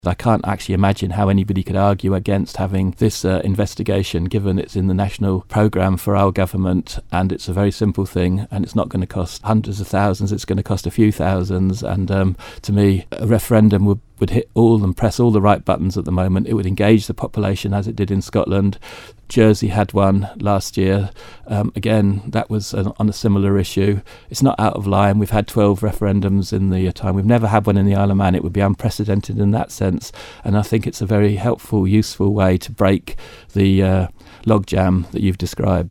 I can't actually imagine how anybody could argue against having this investigation, given it's in the national programme for our government, and it's a very simple thing, and it's not going to cost hundreds of thousands, it's going to cost a few thousands. And to me, a referendum would hit all and press all the right buttons at the moment. It would engage the population as it did in Scotland. Jersey had one last year. Again, that was on a similar issue. It's not out of line. We've had 12 referendums in the time. We've never had one in the Isle of Man. It would be unprecedented in that sense. And I think it's a very helpful, useful way to break the logjam that you've described.